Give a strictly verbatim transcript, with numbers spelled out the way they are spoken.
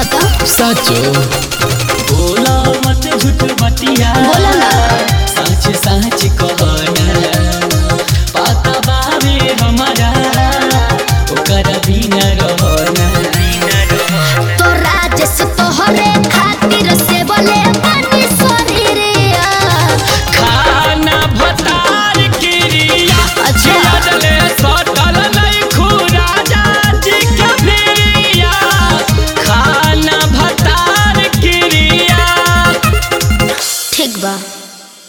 तो सचो बोला मत झूठ बतिया बोला ना सच सच कहना पाता बावे हमारा ओकर बिना रहना तो राजेश तोहरे खातिर से बोले पानी शरीरिया खाना भतार क्रिया अच्छा चले सटल नहीं खुरा जाजी के भिरिया खाना भतार क्रिया ठीक बा।